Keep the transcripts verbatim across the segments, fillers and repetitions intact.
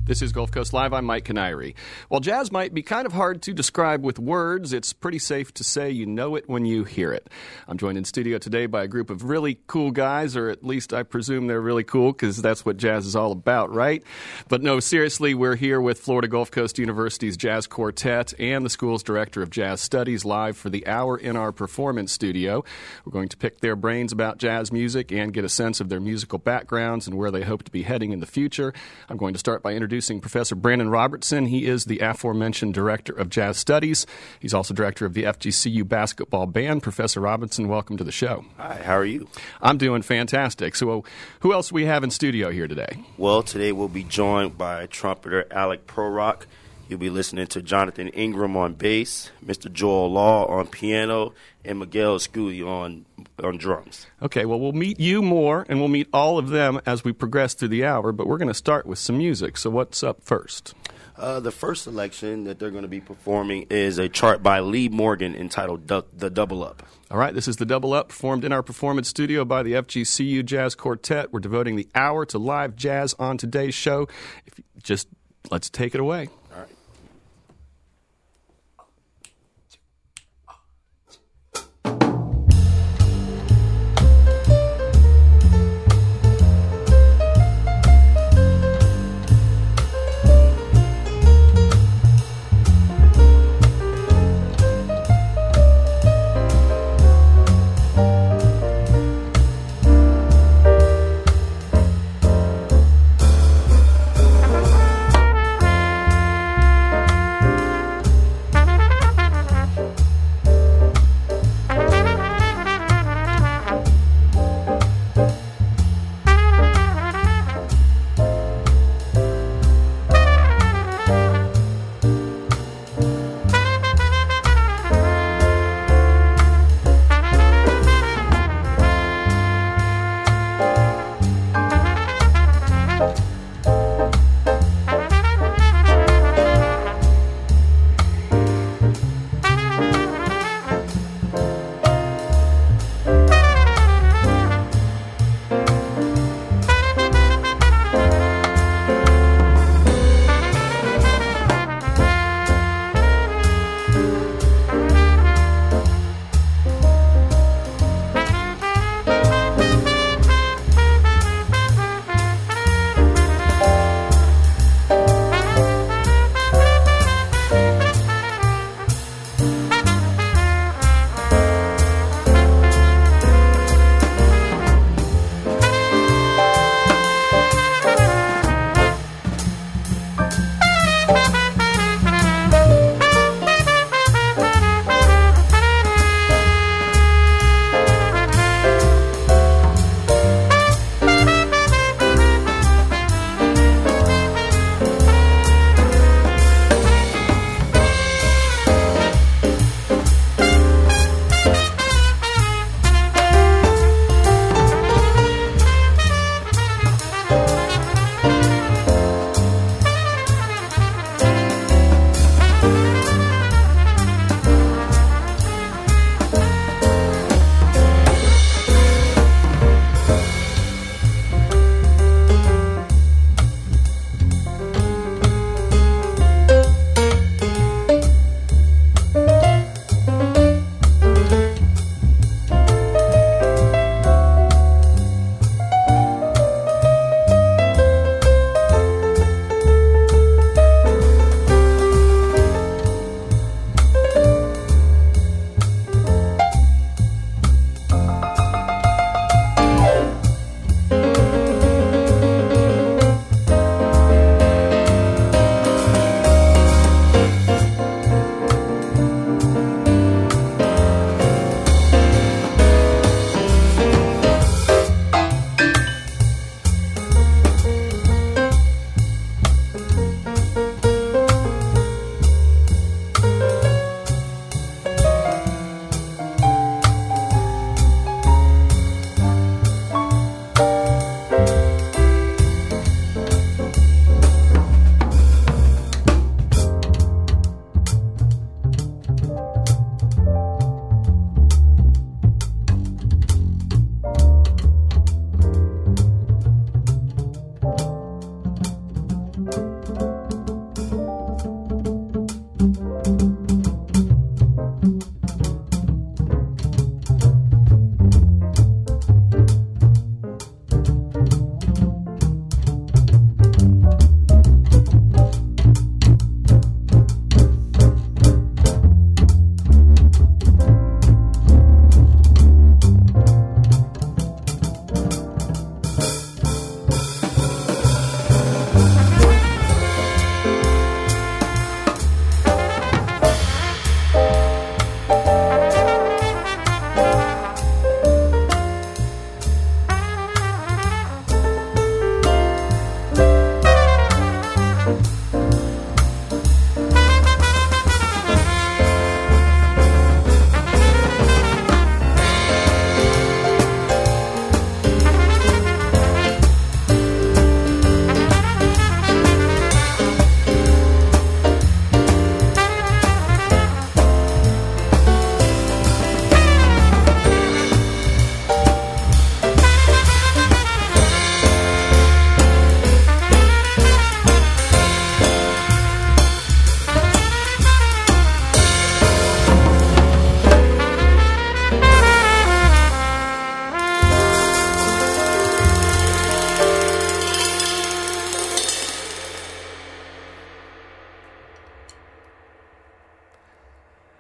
This is Gulf Coast Live. I'm Mike Canary. While jazz might be kind of hard to describe with words, it's pretty safe to say you know it when you hear it. I'm joined in studio today by a group of really cool guys, or at least I presume they're really cool because that's what jazz is all about, right? But no, seriously, we're here with Florida Gulf Coast University's Jazz Quartet and the school's Director of Jazz Studies live for the hour in our performance studio. We're going to pick their brains about jazz music and get a sense of their musical backgrounds and where they hope to be heading in the future. I'm going to start by introducing Professor Brandon Robertson. He is the aforementioned Director of Jazz Studies. He's also Director of the F G C U Basketball Band. Professor Robertson, welcome to the show. Hi, how are you? I'm doing fantastic. So who else do we have in studio here today? Well, today we'll be joined by trumpeter Alec Prorock. You'll be listening to Jonathan Ingram on bass, Mister Joel Law on piano, and Miguel Scully on on drums. Okay, well, we'll meet you more, and we'll meet all of them as we progress through the hour, but we're going to start with some music. So what's up first? Uh, the first selection that they're going to be performing is a chart by Lee Morgan entitled Du- The Double Up. All right, this is The Double Up, performed in our performance studio by the F G C U Jazz Quartet. We're devoting the hour to live jazz on today's show. If you just let's take it away. All right. Thank you.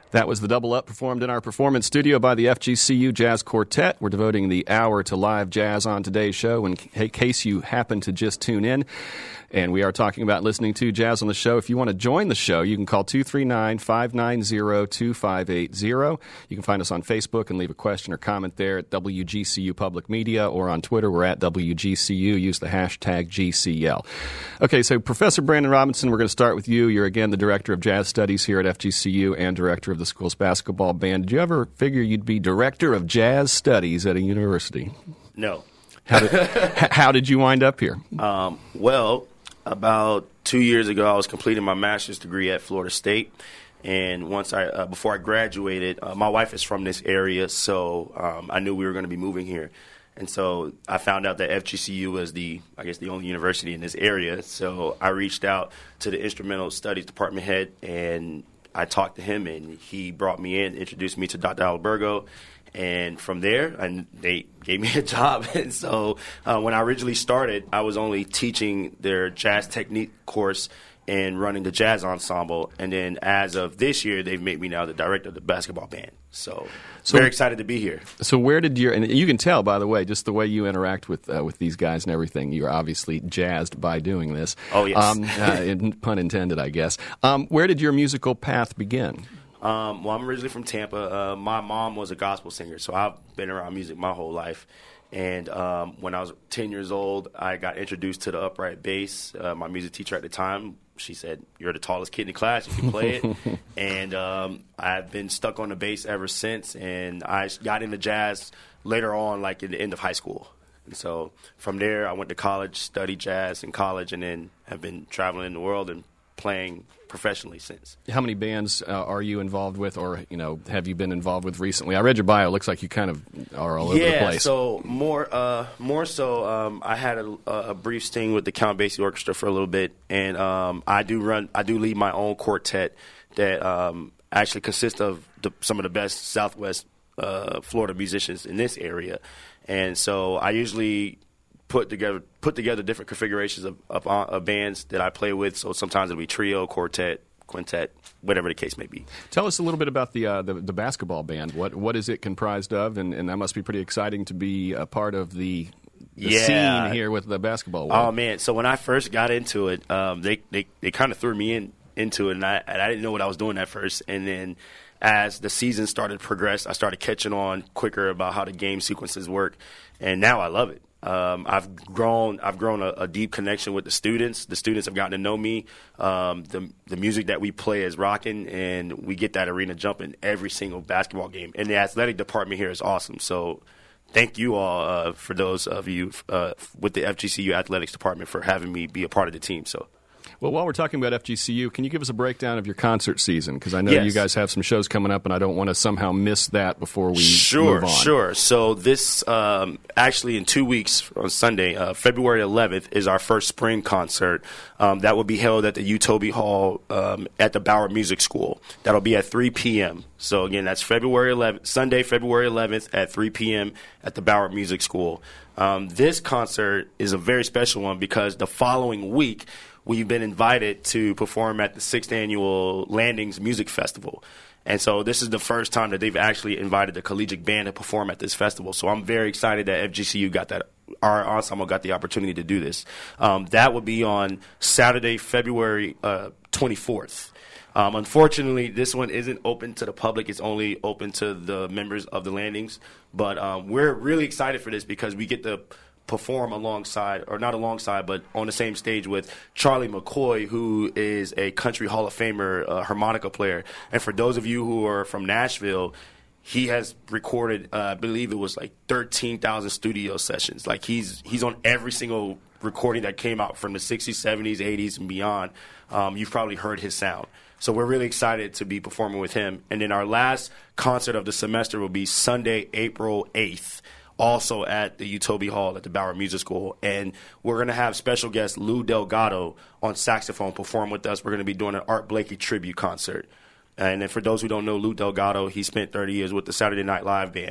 That was the Double Up performed in our performance studio by the F G C U Jazz Quartet. We're devoting the hour to live jazz on today's show in case you happen to just tune in. And we are talking about listening to jazz on the show. If you want to join the show, you can call two three nine, five nine zero, two five eight zero. You can find us on Facebook and leave a question or comment there at W G C U Public Media, or on Twitter, we're at W G C U. Use the hashtag G C L. Okay, so Professor Brandon Robinson, we're going to start with you. You're, again, the Director of Jazz Studies here at F G C U and Director of the school's basketball band. Did you ever figure you'd be Director of Jazz Studies at a university? No. How did, how did you wind up here? Um, well... About two years ago, I was completing my master's degree at Florida State, and once I, uh, before I graduated, uh, my wife is from this area, so um, I knew we were going to be moving here, and so I found out that F G C U was the, I guess, the only university in this area. So I reached out to the Instrumental Studies department head, and I talked to him, and he brought me in, introduced me to Doctor Albergo. And from there, and they gave me a job. And so uh, when I originally started, I was only teaching their jazz technique course and running the jazz ensemble. And then as of this year, they've made me now the director of the basketball band. So, so very excited to be here. So where did your – and you can tell, by the way, just the way you interact with uh, with these guys and everything, you're obviously jazzed by doing this. Oh, yes. Um, uh, pun intended, I guess. Um, where did your musical path begin? Um, well, I'm originally from Tampa. Uh, my mom was a gospel singer, so I've been around music my whole life. And um, when I was ten years old, I got introduced to the upright bass. Uh, my music teacher at the time, she said, "You're the tallest kid in the class. You can play it." And um, I've been stuck on the bass ever since. And I got into jazz later on, like in the end of high school. And so from there, I went to college, studied jazz in college, and then have been traveling in the world and playing professionally since. How many bands uh, are you involved with, or you know, have you been involved with recently? I read your bio. It looks like you kind of are all yeah, over the place. Yeah, so more, uh, more so, um, I had a, a brief sting with the Count Basie Orchestra for a little bit, and um, I do run, I do lead my own quartet that um, actually consists of the, some of the best Southwest uh, Florida musicians in this area, and so I usually put together put together different configurations of, of, uh, of bands that I play with. So sometimes it'll be trio, quartet, quintet, whatever the case may be. Tell us a little bit about the uh, the, the basketball band. What what is it comprised of? And, and that must be pretty exciting to be a part of the, the yeah. scene here with the basketball world. Oh man! So when I first got into it, um, they they, they kind of threw me in into it, and I and I didn't know what I was doing at first, and then as the season started to progress, I started catching on quicker about how the game sequences work, and now I love it. Um, I've grown. I've grown a, a deep connection with the students. The students have gotten to know me. Um, the the music that we play is rocking, and we get that arena jumping every single basketball game. And the athletic department here is awesome. So, thank you all uh, for those of you uh, with the F G C U athletics department for having me be a part of the team. So. Well, while we're talking about F G C U, can you give us a breakdown of your concert season? Because I know yes. you guys have some shows coming up, and I don't want to somehow miss that before we sure, move on. Sure, So this, um, actually in two weeks on Sunday, uh, February eleventh, is our first spring concert. Um, that will be held at the Utobee Hall um, at the Bauer Music School. That'll be at three p.m. So, again, that's February eleventh, Sunday, February eleventh at three p.m. at the Bauer Music School. Um, this concert is a very special one because the following week, we've been invited to perform at the sixth Annual Landings Music Festival. And so this is the first time that they've actually invited the collegiate band to perform at this festival. So I'm very excited that F G C U got that, our ensemble got the opportunity to do this. Um, that will be on Saturday, February uh, twenty-fourth. Um, unfortunately, this one isn't open to the public. It's only open to the members of the Landings. But um, we're really excited for this because we get to perform alongside, or not alongside, but on the same stage with Charlie McCoy, who is a country Hall of Famer uh, harmonica player. And for those of you who are from Nashville, he has recorded, uh, I believe it was like thirteen thousand studio sessions. Like he's he's on every single recording that came out from the sixties, seventies, eighties, and beyond. Um, you've probably heard his sound. So we're really excited to be performing with him. And then our last concert of the semester will be Sunday, April eighth. Also at the Utobee Hall at the Bauer Music School. And we're going to have special guest Lou Delgado on saxophone perform with us. We're going to be doing an Art Blakey tribute concert. And then for those who don't know Lou Delgado, he spent thirty years with the Saturday Night Live band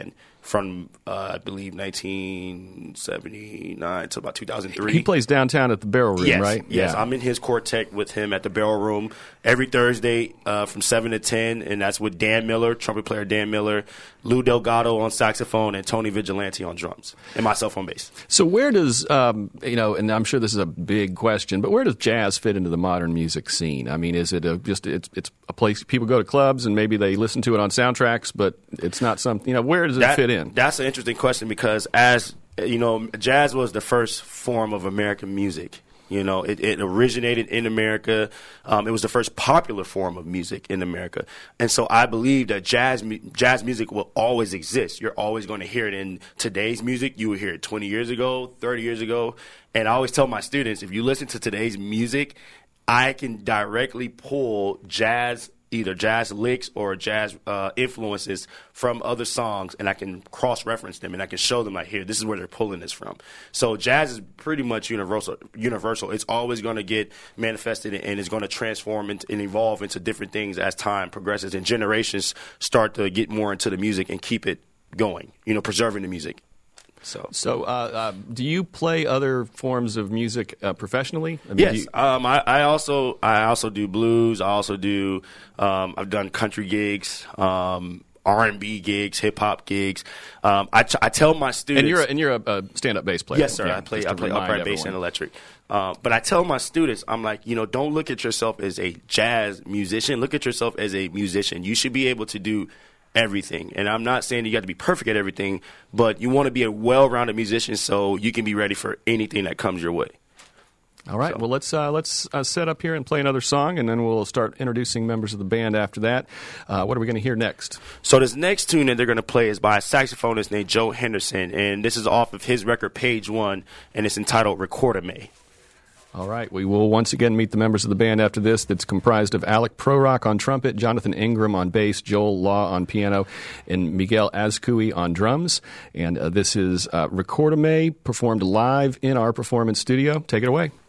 from, uh, I believe, nineteen seventy-nine to about two thousand three. He plays downtown at the Barrel Room, yes, right? Yes, yeah. I'm in his quartet with him at the Barrel Room every Thursday uh, from seven to ten, and that's with Dan Miller, trumpet player Dan Miller, Lou Delgado on saxophone, and Tony Vigilante on drums, and myself on bass. So where does, um, you know, and I'm sure this is a big question, but where does jazz fit into the modern music scene? I mean, is it a, just, it's it's a place people go to clubs and maybe they listen to it on soundtracks, but it's not something, you know, where does it that, fit in? That's an interesting question because as, you know, jazz was the first form of American music. You know, it, it originated in America. Um, it was the first popular form of music in America. And so I believe that jazz jazz music will always exist. You're always going to hear it in today's music. You would hear it twenty years ago, thirty years ago. And I always tell my students, if you listen to today's music, I can directly pull jazz either jazz licks or jazz uh, influences from other songs, and I can cross-reference them, and I can show them, like, here, this is where they're pulling this from. So jazz is pretty much universal. Universal. It's always going to get manifested, and it's going to transform and, and evolve into different things as time progresses, and generations start to get more into the music and keep it going, you know, preserving the music. So, so uh, uh, do you play other forms of music uh, professionally? I mean, yes, do you... um, I, I also I also do blues. I also do. Um, I've done country gigs, um, R and B gigs, hip hop gigs. Um, I, I tell my students, and you're a, and you're a, a stand-up bass player. Yes, sir. Yeah, I play I play upright bass and electric. Uh, but I tell my students, I'm like, you know, don't look at yourself as a jazz musician. Look at yourself as a musician. You should be able to do everything. And I'm not saying you got to be perfect at everything, but you want to be a well-rounded musician so you can be ready for anything that comes your way. All right. So. Well, let's uh, let's uh, set up here and play another song, and then we'll start introducing members of the band after that. Uh, what are we going to hear next? So this next tune that they're going to play is by a saxophonist named Joe Henderson, and this is off of his record Page One, and it's entitled Recorder-Me. All right. We will once again meet the members of the band after this. That's comprised of Alec Prorock on trumpet, Jonathan Ingram on bass, Joel Law on piano, and Miguel Azcui on drums. And uh, this is uh, Recorder-Me, performed live in our performance studio. Take it away.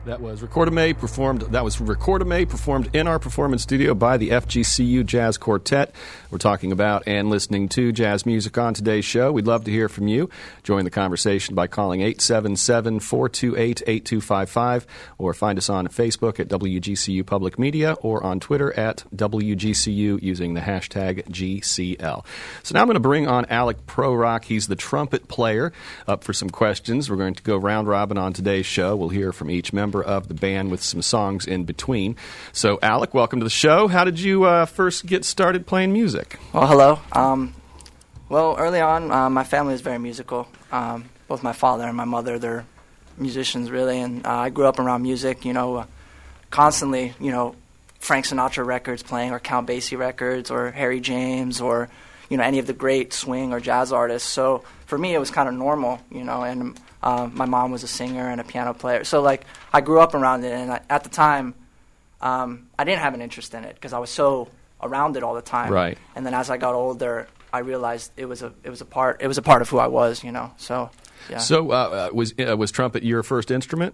That was Recordame performed. That was Recordame performed in our performance studio by the F G C U Jazz Quartet. We're talking about and listening to jazz music on today's show. We'd love to hear from you. Join the conversation by calling eight seven seven, four two eight, eight two five five or find us on Facebook at W G C U Public Media or on Twitter at W G C U using the hashtag G C L. So now I'm going to bring on Alec Prorock. He's the trumpet player. Up for some questions. We're going to go round robin on today's show. We'll hear from each member of the band with some songs in between. So, Alec, welcome to the show. How did you uh, first get started playing music? Well, hello. Um, well, early on, uh, my family was very musical. Um, both my father and my mother, they're musicians, really, and uh, I grew up around music, you know, uh, constantly, you know, Frank Sinatra records playing, or Count Basie records, or Harry James, or, you know, any of the great swing or jazz artists. So, for me, it was kind of normal, you know, and Uh, my mom was a singer and a piano player. So, like, I grew up around it, and I, at the time, um, I didn't have an interest in it because I was so around it all the time. Right. And then as I got older, I realized it was a it was a part it was a part of who I was, you know. So, yeah. So, uh, was uh, was trumpet your first instrument?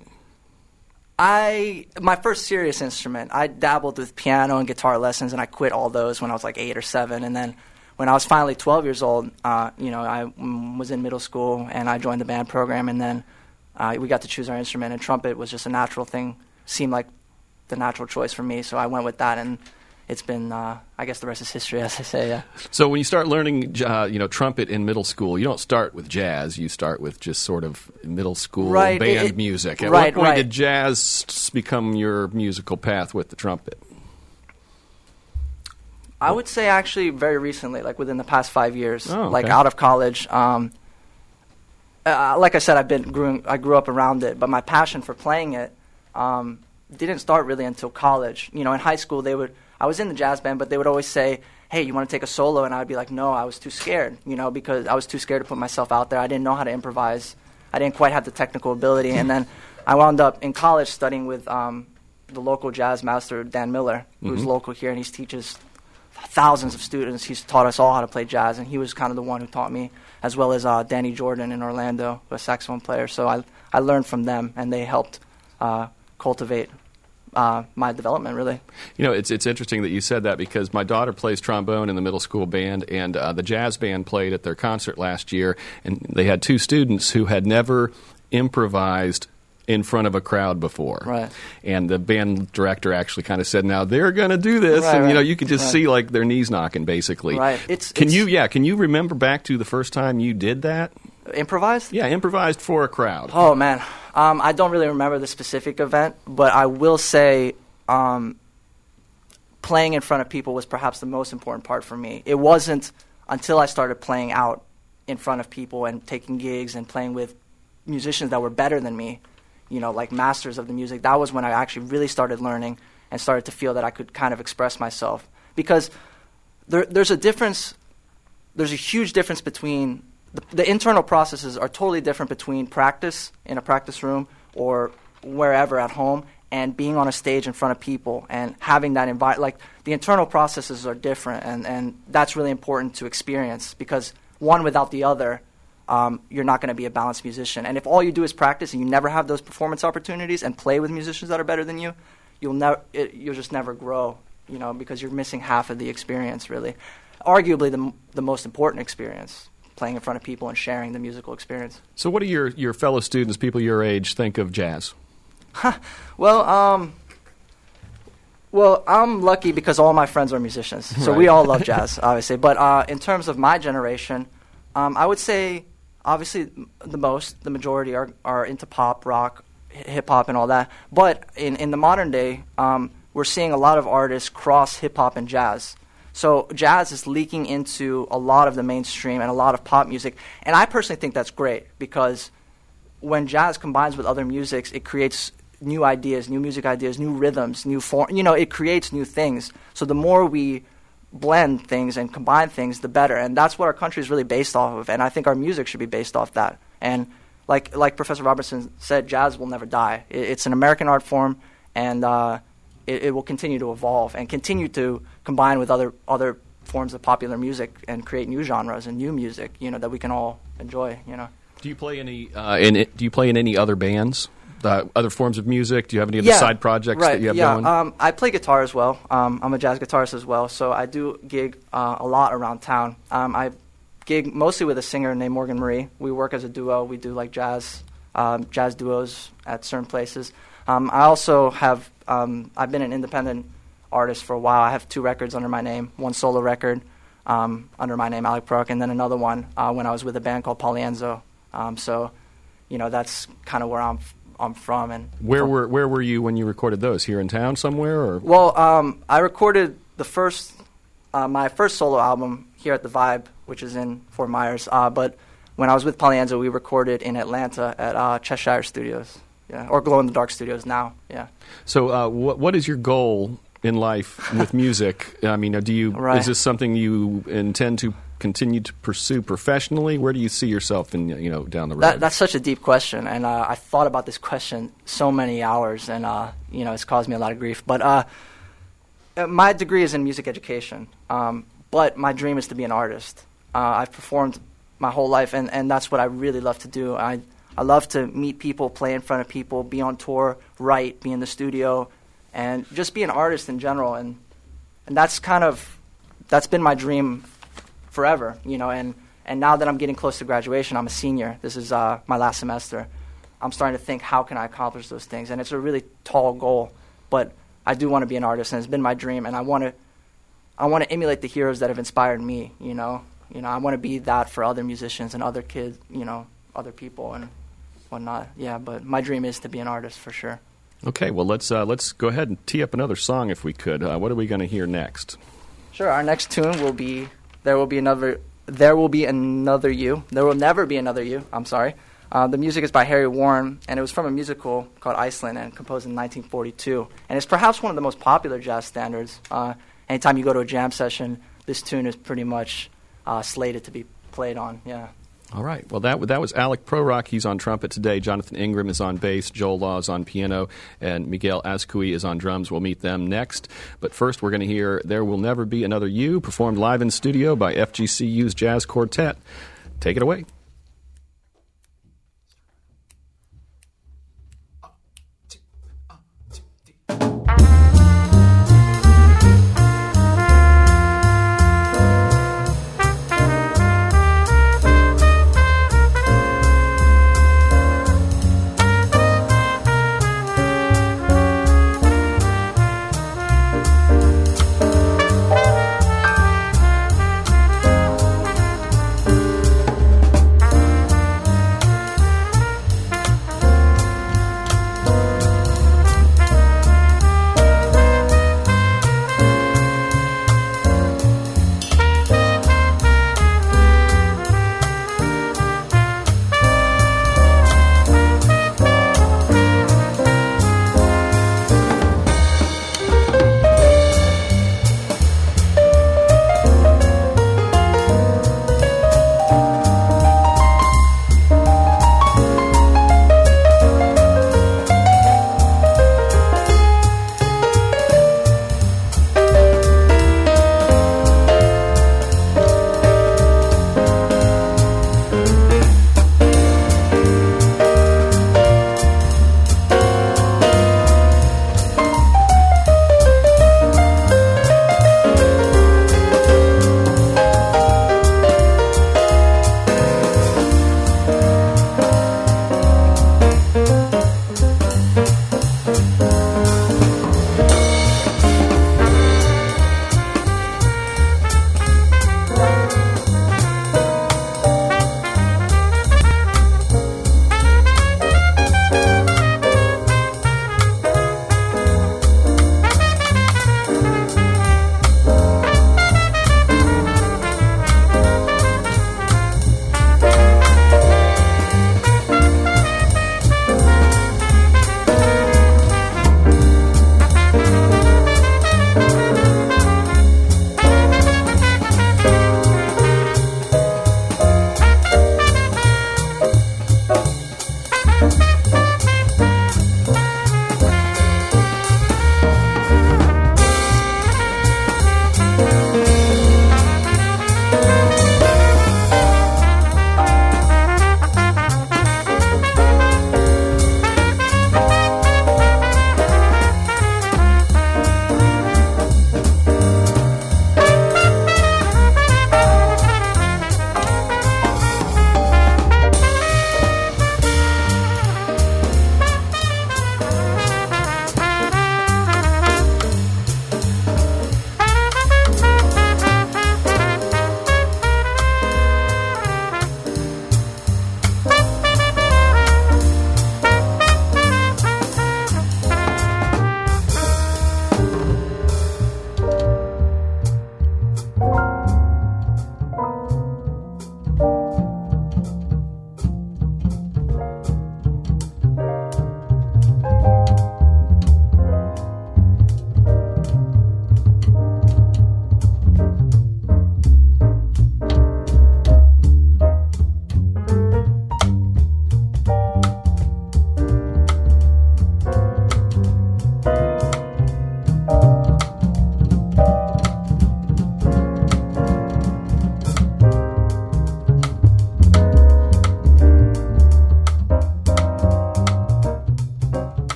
I my first serious instrument. I dabbled with piano and guitar lessons, and I quit all those when I was like eight or seven, and then when I was finally twelve years old, uh, you know, I mm, was in middle school, and I joined the band program, and then uh, we got to choose our instrument, and trumpet was just a natural thing, seemed like the natural choice for me, so I went with that, and it's been, uh, I guess the rest is history, as I say, yeah. So when you start learning, uh, you know, trumpet in middle school, you don't start with jazz, you start with just sort of middle school right, band it, music. At right, what point right. did jazz become your musical path with the trumpet? I would say actually very recently, like within the past five years, oh, okay. like out of college. Um, uh, like I said, I've been grew, I grew up around it, but my passion for playing it um, didn't start really until college. You know, in high school, they would I was in the jazz band, but they would always say, "Hey, you want to take a solo?" And I'd be like, "No, I was too scared." You know, because I was too scared to put myself out there. I didn't know how to improvise. I didn't quite have the technical ability. And then I wound up in college studying with um, the local jazz master Dan Miller, who's mm-hmm. local here, and he teaches thousands of students. He's taught us all how to play jazz, and he was kind of the one who taught me, as well as uh, Danny Jordan in Orlando, a saxophone player. So I I learned from them, and they helped uh, cultivate uh, my development, really. You know, it's it's interesting that you said that because my daughter plays trombone in the middle school band, and uh, the jazz band played at their concert last year, and they had two students who had never improvised in front of a crowd before. Right. And the band director actually kind of said, now they're going to do this. Right, and, you know, right, you could just right. see, like, their knees knocking, basically. Right. It's, can it's you, yeah, can you remember back to the first time you did that? Improvised? Yeah, improvised for a crowd. Oh, man. Um, I don't really remember the specific event, but I will say um, playing in front of people was perhaps the most important part for me. It wasn't until I started playing out in front of people and taking gigs and playing with musicians that were better than me, you know, like masters of the music. That was when I actually really started learning and started to feel that I could kind of express myself. Because there, there's a difference, there's a huge difference between, the, the internal processes are totally different between practice in a practice room or wherever at home and being on a stage in front of people and having that environment. Like, the internal processes are different, and, and that's really important to experience because one without the other, Um, you're not going to be a balanced musician. And if all you do is practice and you never have those performance opportunities and play with musicians that are better than you, you'll never, it, you'll just never grow, you know, because you're missing half of the experience, really. Arguably the, m- the most important experience, playing in front of people and sharing the musical experience. So what do your, your fellow students, people your age, think of jazz? well, um, well, I'm lucky because all my friends are musicians. So Right. we all love jazz, obviously. But uh, in terms of my generation, um, I would say obviously the most, the majority are, are into pop, rock, hip-hop, and all that. But in, in the modern day, um, we're seeing a lot of artists cross hip-hop and jazz. So jazz is leaking into a lot of the mainstream and a lot of pop music. And I personally think that's great because when jazz combines with other musics, it creates new ideas, new music ideas, new rhythms, new form. You know, it creates new things. So the more we blend things and combine things, the better. And that's what our country is really based off of. And I think our music should be based off that. And like like Professor Robertson said, jazz will never die. It, it's an American art form, and uh, it, it will continue to evolve and continue to combine with other other forms of popular music and create new genres and new music, you know, that we can all enjoy, you know. Do you play any uh, in it, do you play in any other bands uh, other forms of music? Do you have any other Yeah, side projects right, that you have yeah. going? Um, I play guitar as well. Um, I'm a jazz guitarist as well, so I do gig uh, a lot around town. Um, I gig mostly with a singer named Morgan Marie. We work as a duo. We do like jazz, um, jazz duos at certain places. Um, I also have, um, I've been an independent artist for a while. I have two records under my name, one solo record um, under my name, Alec Prorak, and then another one uh, when I was with a band called Polienzo. Um, so, you know, that's kind of where I'm f- I'm from. And where from, were where were you when you recorded those? Here in town somewhere? Or? Well, um, I recorded the first, uh, my first solo album here at the Vibe, which is in Fort Myers. Uh, but when I was with Polienzo, we recorded in Atlanta at uh, Cheshire Studios, yeah, or Glow in the Dark Studios now, yeah. So, uh, what what is your goal in life with music? I mean, do you Right. is this something you intend to continue to pursue professionally? Where do you see yourself in, you know, down the road? That, that's such a deep question, and uh, I thought about this question so many hours, and uh, you know, it's caused me a lot of grief. But uh, uh, my degree is in music education, um, but my dream is to be an artist. Uh, I've performed my whole life, and, and that's what I really love to do. I I love to meet people, play in front of people, be on tour, write, be in the studio, and just be an artist in general. And and that's kind of that's been my dream forever, you know. And, and now that I'm getting close to graduation, I'm a senior. This is uh, my last semester. I'm starting to think, how can I accomplish those things? And it's a really tall goal, but I do want to be an artist, and it's been my dream. And I want to I want to emulate the heroes that have inspired me. You know, you know, I want to be that for other musicians and other kids, you know, other people and whatnot. Yeah, but my dream is to be an artist for sure. Okay, well, let's uh, let's go ahead and tee up another song if we could. Uh, what are we going to hear next? Sure. Our next tune will be "There Will Be Another." There will be another you. There will never be another you. I'm sorry. Uh, the music is by Harry Warren, and it was from a musical called Iceland, and composed in nineteen forty-two. And it's perhaps one of the most popular jazz standards. Uh, anytime you go to a jam session, this tune is pretty much uh, slated to be played on. Yeah. All right. Well, that that was Alec Prorak. He's on trumpet today. Jonathan Ingram is on bass. Joel Law is on piano. And Miguel Azcui is on drums. We'll meet them next. But first, we're going to hear There Will Never Be Another You, performed live in studio by F G C U's Jazz Quartet. Take it away.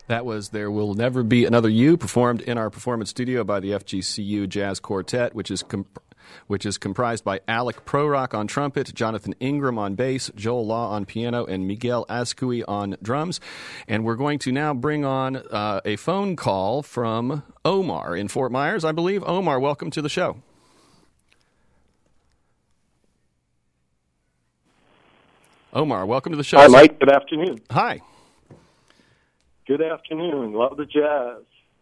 That was There Will Never Be Another You, performed in our performance studio by the F G C U Jazz Quartet, which is comp- which is comprised by Alec Prorock on trumpet, Jonathan Ingram on bass, Joel Law on piano, and Miguel Azcui on drums. And we're going to now bring on uh, a phone call from Omar in Fort Myers, I believe. Omar, welcome to the show. Omar, welcome to the show. Hi, Mike. Good afternoon. Hi. Good afternoon. Love the jazz.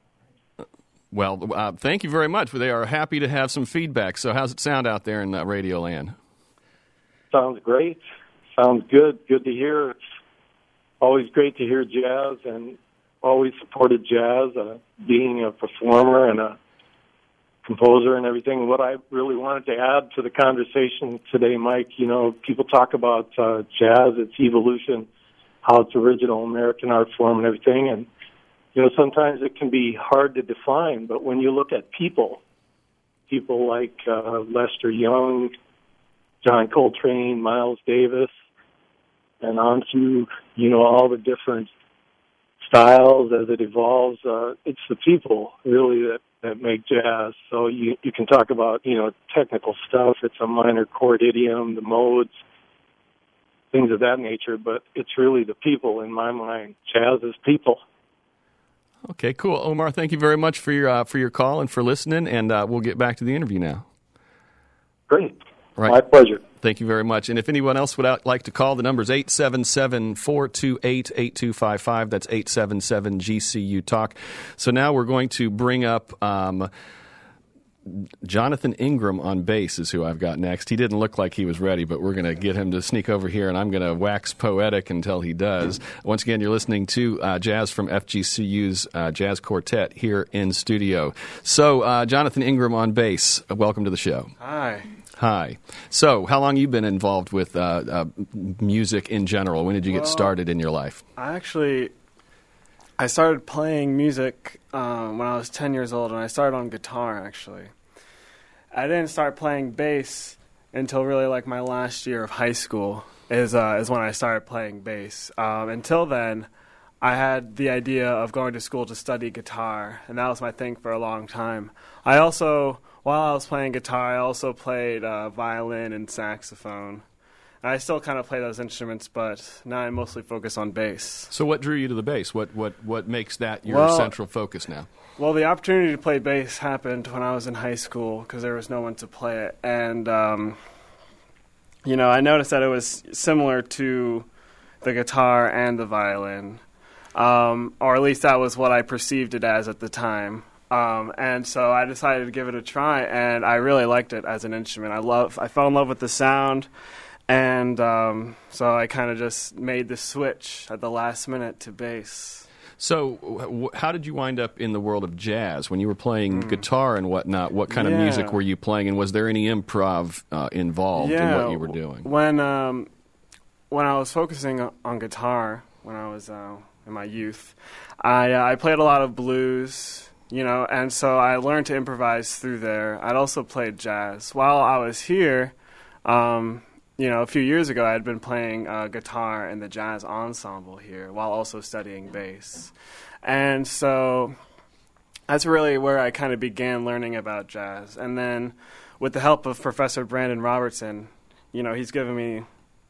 Well, uh, thank you very much. They are happy to have some feedback. So how's it sound out there in uh, Radio Land? Sounds great. Sounds good. Good to hear. It's always great to hear jazz, and always supported jazz, uh, being a performer and a composer and everything. What I really wanted to add to the conversation today, Mike, you know, people talk about uh, jazz, its evolution, how it's original American art form and everything, and you know, sometimes it can be hard to define, but when you look at people, people like uh, Lester Young, John Coltrane, Miles Davis, and on through, you know, all the different styles as it evolves, uh, it's the people really that, that make jazz. So you, you can talk about, you know, technical stuff. It's a minor chord idiom, the modes, things of that nature, but it's really the people in my mind. Jazz is people. Okay, cool. Omar, thank you very much for your uh, for your call and for listening, and uh, we'll get back to the interview now. Great. Right. My pleasure. Thank you very much. And if anyone else would out, like to call, the number is eight seven seven, four two eight, eight two five five. That's eight seven seven G C U Talk. So now we're going to bring up um, Jonathan Ingram on bass is who I've got next. He didn't look like he was ready, but we're going to get him to sneak over here, and I'm going to wax poetic until he does. Once again, you're listening to uh, jazz from F G C U's uh, Jazz Quartet here in studio. So, uh, Jonathan Ingram on bass, welcome to the show. Hi. Hi. So, how long have you been involved with uh, uh, music in general? When did you well, get started in your life? I actually, I started playing music um, when I was ten years old, and I started on guitar, actually. I didn't start playing bass until really like my last year of high school is uh, is when I started playing bass. Um, until then, I had the idea of going to school to study guitar, and that was my thing for a long time. I also, while I was playing guitar, I also played uh, violin and saxophone. And I still kind of play those instruments, but now I mostly focus on bass. So what drew you to the bass? What what, what makes that your well, central focus now? Well, the opportunity to play bass happened when I was in high school because there was no one to play it. And, um, you know, I noticed that it was similar to the guitar and the violin, um, or at least that was what I perceived it as at the time. Um, and so I decided to give it a try, and I really liked it as an instrument. I love, I fell in love with the sound, and um, so I kind of just made the switch at the last minute to bass. So, w- how did you wind up in the world of jazz when you were playing Mm. guitar and whatnot? What kind yeah. of music were you playing, and was there any improv uh, involved yeah, in what you were doing? When um, when I was focusing on guitar when I was uh, in my youth, I uh, I played a lot of blues, you know, and so I learned to improvise through there. I'd also played jazz while I was here. Um, You know, a few years ago, I had been playing uh, guitar in the jazz ensemble here while also studying bass. And so that's really where I kind of began learning about jazz. And then with the help of Professor Brandon Robertson, you know, he's given me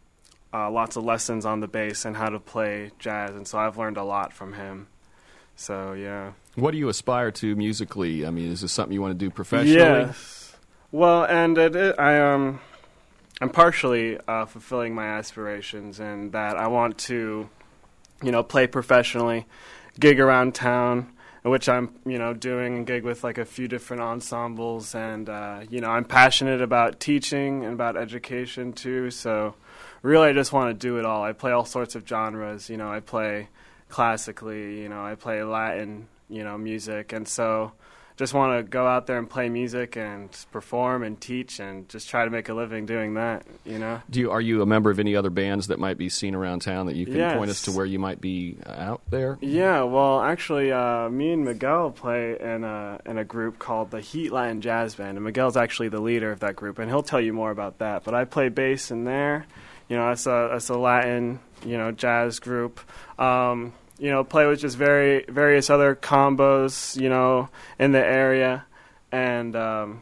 uh, lots of lessons on the bass and how to play jazz. And so I've learned a lot from him. So, yeah. What do you aspire to musically? I mean, is this something you want to do professionally? Yes. Well, and it, it, I... um. I'm partially uh, fulfilling my aspirations in that I want to, you know, play professionally, gig around town, which I'm, you know, doing and gig with like a few different ensembles. And, uh, you know, I'm passionate about teaching and about education too. So really I just want to do it all. I play all sorts of genres. You know, I play classically, you know, I play Latin, you know, music. And so just want to go out there and play music and perform and teach and just try to make a living doing that, you know. Do you, are you a member of any other bands that might be seen around town that you can yes. point us to where you might be out there? Yeah, well, actually, uh, me and Miguel play in a, in a group called the Heat Latin Jazz Band, and Miguel's actually the leader of that group, and he'll tell you more about that. But I play bass in there. You know, it's a, it's a Latin, you know, jazz group. Um, you know, play with just very various other combos, you know, in the area, and um,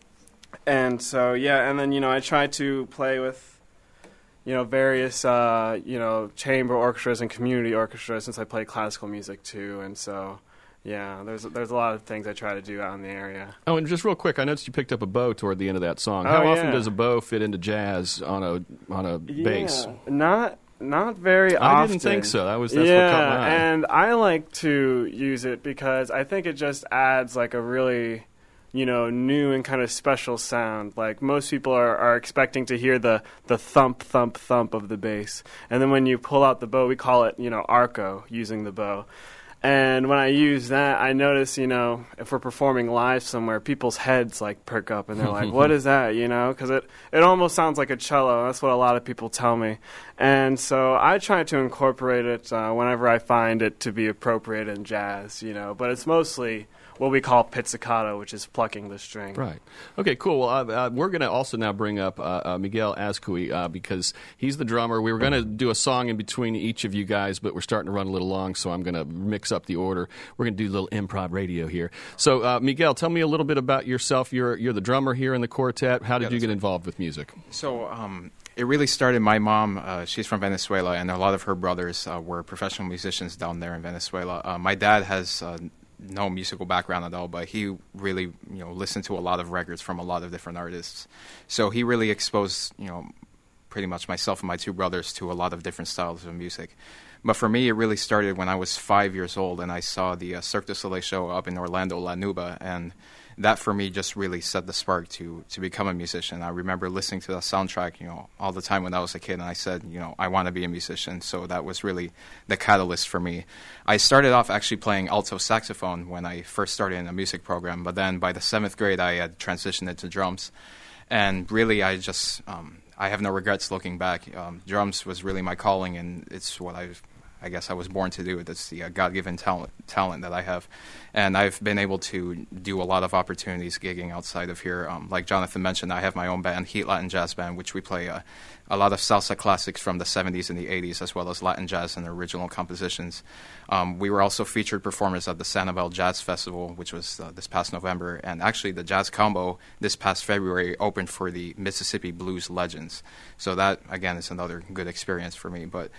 and so yeah, and then you know I try to play with, you know, various uh, you know chamber orchestras and community orchestras since I play classical music too, and so. Yeah, there's there's a lot of things I try to do out in the area. Oh, and just real quick, I noticed you picked up a bow toward the end of that song. Oh, How yeah. often does a bow fit into jazz on a on a Yeah, bass? Not not very I often. didn't think so. That was that's yeah, what caught my eye. and I like to use it because I think it just adds like a really, you know, new and kind of special sound. Like most people are, are expecting to hear the, the thump, thump, thump of the bass. And then when you pull out the bow, we call it, you know, arco, using the bow. And when I use that, I notice, you know, if we're performing live somewhere, people's heads, like, perk up, and they're like, what is that, you know? Because it, it almost sounds like a cello. That's what a lot of people tell me. And so I try to incorporate it uh, whenever I find it to be appropriate in jazz, you know. But it's mostly what we call pizzicato, which is plucking the string. Right. Okay, cool. Well, uh, uh, we're going to also now bring up uh, uh, Miguel Azcui uh, because he's the drummer. We were going to do a song in between each of you guys, but we're starting to run a little long, so I'm going to mix up the order. We're going to do a little improv radio here. So, uh, Miguel, tell me a little bit about yourself. You're you're the drummer here in the quartet. How did Yeah, you get right. involved with music? So um, it really started. My mom, uh, she's from Venezuela, and a lot of her brothers uh, were professional musicians down there in Venezuela. Uh, my dad has uh, no musical background at all, but he really, you know, listened to a lot of records from a lot of different artists. So he really exposed, you know, pretty much myself and my two brothers to a lot of different styles of music. But for me, it really started when I was five years old, and I saw the uh, Cirque du Soleil show up in Orlando, La Nuba, and that for me just really set the spark to to become a musician. I remember listening to the soundtrack, you know, all the time when I was a kid, and I said, you know, I want to be a musician. So that was really the catalyst for me. I started off actually playing alto saxophone when I first started in a music program, but then by the seventh grade, I had transitioned into drums, and really, I just um, I have no regrets looking back. Um, drums was really my calling, and it's what I've. I guess I was born to do it. It's the uh, God-given talent talent that I have. And I've been able to do a lot of opportunities gigging outside of here. Um, like Jonathan mentioned, I have my own band, Heat Latin Jazz Band, which we play uh, a lot of salsa classics from the seventies and the eighties, as well as Latin jazz and original compositions. Um, we were also featured performers at the Sanibel Jazz Festival, which was uh, this past November. And actually, the Jazz Combo this past February opened for the Mississippi Blues Legends. So that, again, is another good experience for me. But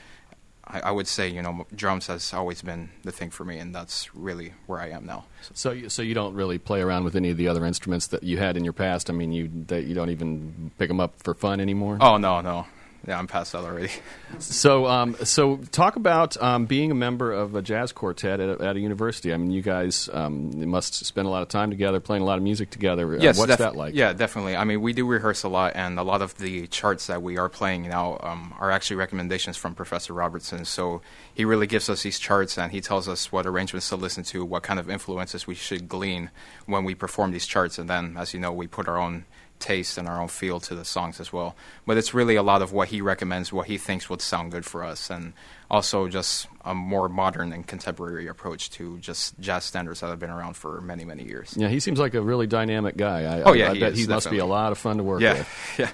I would say, you know, drums has always been the thing for me, and that's really where I am now. So, you, so you don't really play around with any of the other instruments that you had in your past? I mean, you they, you don't even pick them up for fun anymore? Oh, no, no. Yeah, I'm past that already. So, um, so talk about um, being a member of a jazz quartet at a, at a university. I mean, you guys um, must spend a lot of time together, playing a lot of music together. Yes, uh, what's def- that like? Yeah, definitely. I mean, we do rehearse a lot, and a lot of the charts that we are playing now um, are actually recommendations from Professor Robertson. So he really gives us these charts, and he tells us what arrangements to listen to, what kind of influences we should glean when we perform these charts. And then, as you know, we put our own taste and our own feel to the songs as well. But it's really a lot of what he recommends, what he thinks would sound good for us, and also just a more modern and contemporary approach to just jazz standards that have been around for many, many years. Yeah, he seems like a really dynamic guy. I, Oh, yeah, I, I he bet is, he must be a definitely. lot of fun to work Yeah, with. yeah.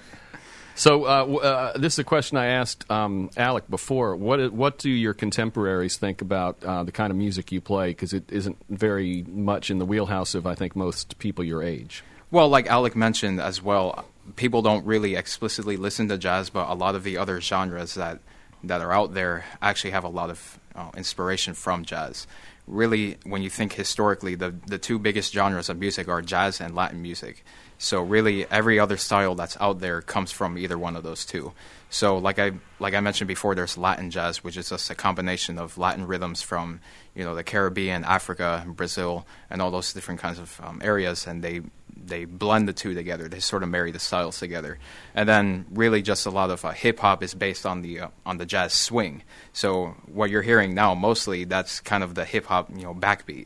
So uh, w- uh, this is a question I asked um, Alec before. What i- what do your contemporaries think about uh, the kind of music you play? Because it isn't very much in the wheelhouse of, I think, most people your age. Well, like Alec mentioned as well, people don't really explicitly listen to jazz, but a lot of the other genres that that are out there actually have a lot of uh, inspiration from jazz. Really, when you think historically, the the two biggest genres of music are jazz and Latin music. So really, every other style that's out there comes from either one of those two. So like I like I mentioned before, there's Latin jazz, which is just a combination of Latin rhythms from, you know, the Caribbean, Africa, Brazil, and all those different kinds of um, areas, and they they blend the two together. They sort of marry the styles together. And then really just a lot of uh, hip hop is based on the uh, on the jazz swing. So what you're hearing now mostly, that's kind of the hip hop, you know, backbeat.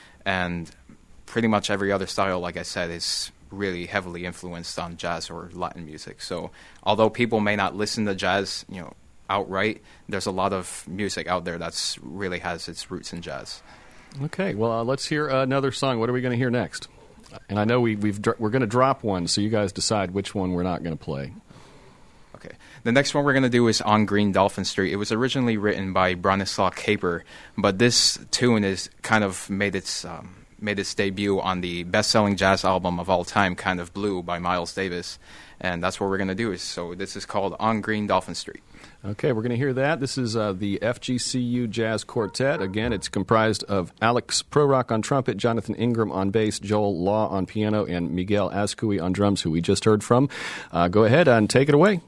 And pretty much every other style, like I said, is really heavily influenced on jazz or Latin music. So although people may not listen to jazz, you know, outright, there's a lot of music out there that's really has its roots in jazz. Okay, well, uh, let's hear another song. What are we going to hear next? And I know we, we've dr- we're going to drop one, so you guys decide which one we're not going to play. Okay. The next one we're going to do is On Green Dolphin Street. It was originally written by Bronislaw Kaper, but this tune is kind of made its um, made its debut on the best-selling jazz album of all time, Kind of Blue, by Miles Davis. And that's what we're going to do. So this is called On Green Dolphin Street. Okay, we're going to hear that. This is uh, the F G C U Jazz Quartet. Again, it's comprised of Alex Prorock on trumpet, Jonathan Ingram on bass, Joel Law on piano, and Miguel Azcui on drums, who we just heard from. Uh, go ahead and take it away.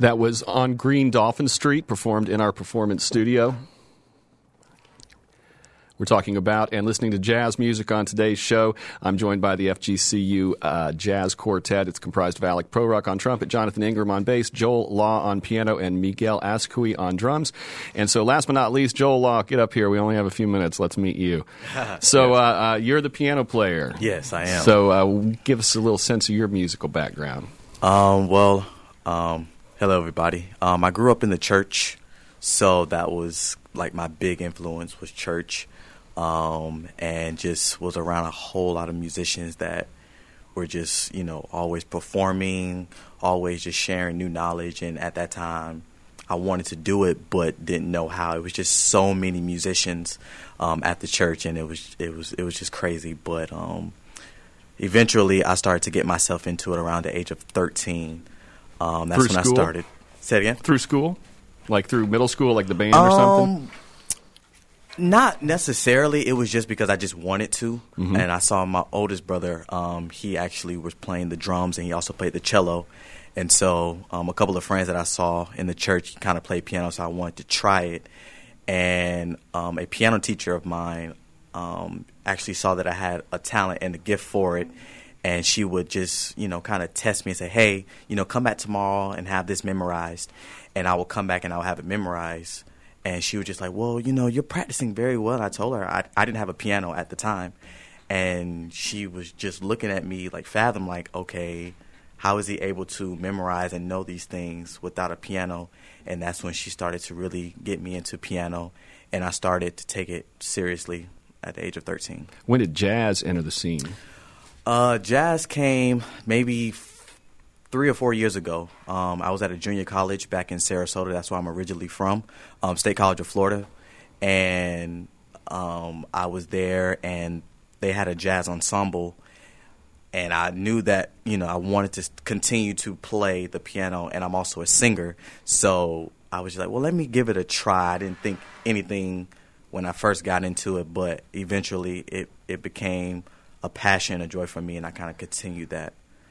That was on Green Dolphin Street, performed in our performance studio. We're talking about and listening to jazz music on today's show. I'm joined by the F G C U uh, Jazz Quartet. It's comprised of Alec Prorock on trumpet, Jonathan Ingram on bass, Joel Law on piano, and Miguel Azcui on drums. And so last but not least, Joel Law, get up here. We only have a few minutes. Let's meet you. So uh, uh, you're the piano player. Yes, I am. So uh, give us a little sense of your musical background. Um, well, um, hello, everybody. Um, I grew up in the church, so that was like my big influence was church. Um, and just was around a whole lot of musicians that were just, you know, always performing, always just sharing new knowledge. And at that time, I wanted to do it, but didn't know how. It was just so many musicians um, at the church, and it was it was it was just crazy. But um, eventually, I started to get myself into it around the age of thirteen. Um, that's Through when school? I started. Say it again. Through school? Like through middle school, like the band or something? Um, Not necessarily. It was just because I just wanted to. Mm-hmm. And I saw my oldest brother. Um, he actually was playing the drums, and he also played the cello. And so um, a couple of friends that I saw in the church kind of played piano, so I wanted to try it. And um, a piano teacher of mine um, actually saw that I had a talent and a gift for it. And she would just, you know, kind of test me and say, hey, you know, come back tomorrow and have this memorized. And I would come back and I would have it memorized. And she was just like, well, you know, you're practicing very well. I told her I, I didn't have a piano at the time. And she was just looking at me like fathom, like, okay, how is he able to memorize and know these things without a piano? And that's when she started to really get me into piano. And I started to take it seriously at the age of thirteen. When did jazz enter the scene? Uh, jazz came maybe three or four years ago. Um, I was at a junior college back in Sarasota. That's where I'm originally from, um, State College of Florida. And um, I was there, and they had a jazz ensemble. And I knew that, you know, I wanted to continue to play the piano, and I'm also a singer. So I was just like, well, let me give it a try. I didn't think anything when I first got into it, but eventually it, it became a passion, a joy for me, and I kind of continued that.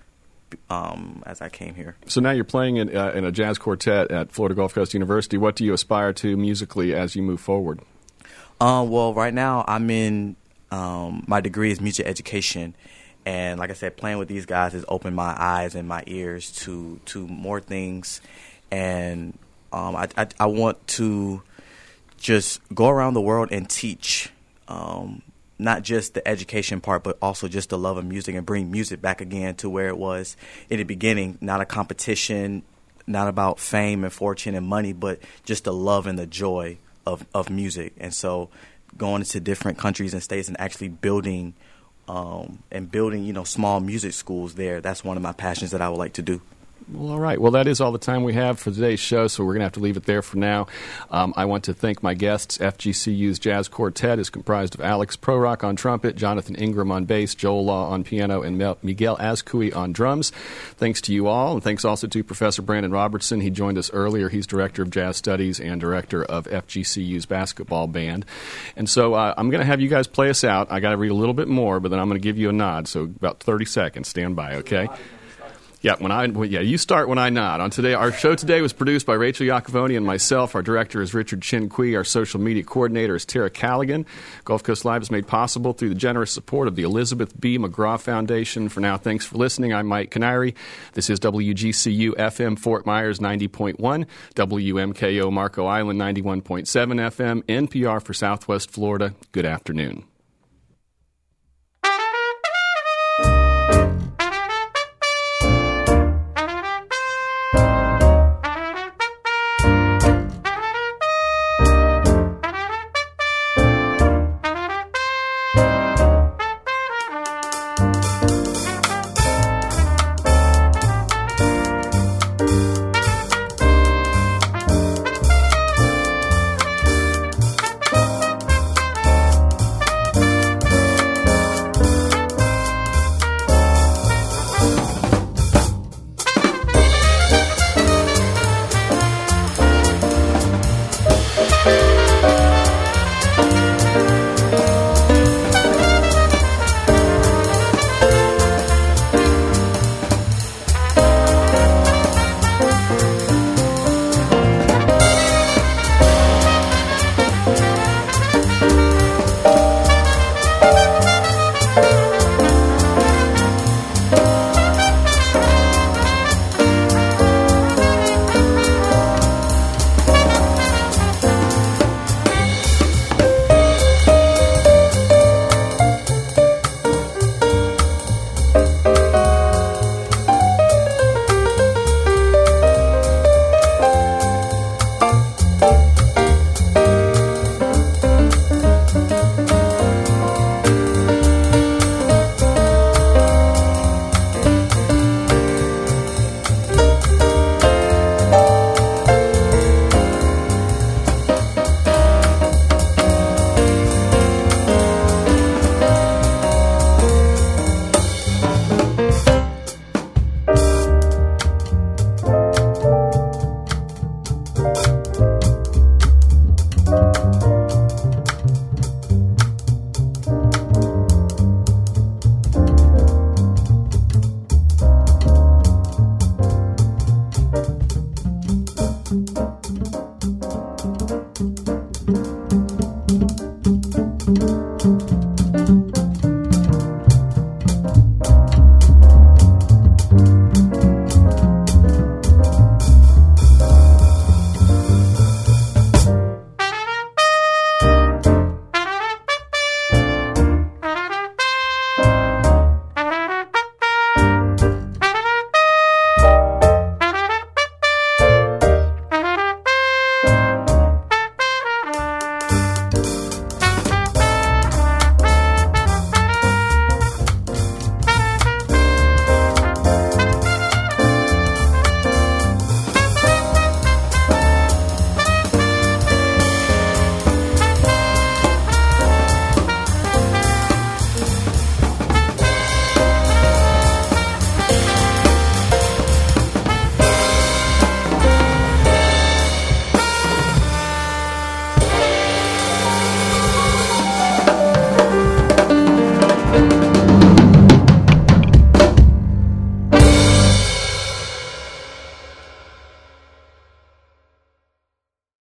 Um, as I came here. So now you're playing in, uh, in a jazz quartet at Florida Gulf Coast University. What do you aspire to musically as you move forward? Uh, well, right now I'm in, um, my degree is music education. And like I said, playing with these guys has opened my eyes and my ears to, to more things. And um, I, I, I want to just go around the world and teach um not just the education part, but also just the love of music and bring music back again to where it was in the beginning, not a competition, not about fame and fortune and money, but just the love and the joy of, of music. And so going into different countries and states and actually building um, and building, you know, small music schools there, that's one of my passions that I would like to do. Well, all right. Well, that is all the time we have for today's show, so we're going to have to leave it there for now. Um, I want to thank my guests. F G C U's Jazz Quartet is comprised of Alex Prorock on trumpet, Jonathan Ingram on bass, Joel Law on piano, and Miguel Azcui on drums. Thanks to you all, and thanks also to Professor Brandon Robertson. He joined us earlier. He's Director of Jazz Studies and Director of F G C U's basketball band. And so uh, I'm going to have you guys play us out. I got to read a little bit more, but then I'm going to give you a nod, so about thirty seconds. Stand by, okay? Yeah, when I well, yeah, you start when I nod. On today, our show today was produced by Rachel Iacovoni and myself. Our director is Richard Chin Kui. Our social media coordinator is Tara Callaghan. Gulf Coast Live is made possible through the generous support of the Elizabeth B. McGraw Foundation. For now, thanks for listening. I'm Mike Canary. This is W G C U F M Fort Myers ninety point one, W M K O Marco Island ninety-one point seven F M, N P R for Southwest Florida. Good afternoon.